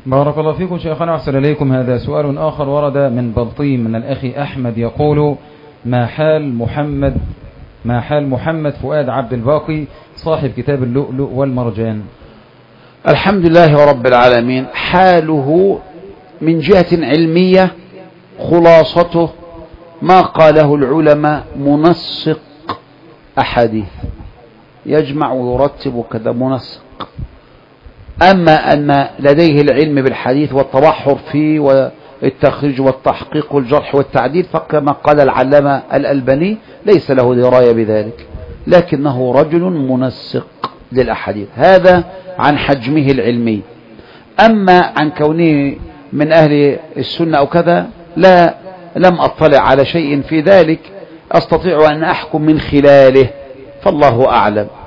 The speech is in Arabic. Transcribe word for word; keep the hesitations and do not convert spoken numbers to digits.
بارك الله فيكم شيخنا وأحسن إليكم. هذا سؤال آخر ورد من بلطيم من الأخ أحمد يقول: ما حال محمد ما حال محمد فؤاد عبد الباقي صاحب كتاب اللؤلؤ والمرجان؟ الحمد لله رب العالمين. حاله من جهة علمية خلاصته ما قاله العلماء منسق أحاديث، يجمع ويرتب كذا منسق. أما أن لديه العلم بالحديث والتبحر فيه والتخريج والتحقيق والجرح والتعديل فكما قال العلامة الألباني ليس له دراية بذلك، لكنه رجل منسق للأحاديث. هذا عن حجمه العلمي. أما عن كونه من أهل السنة أو كذا لا، لم أطلع على شيء في ذلك أستطيع أن أحكم من خلاله، فالله أعلم.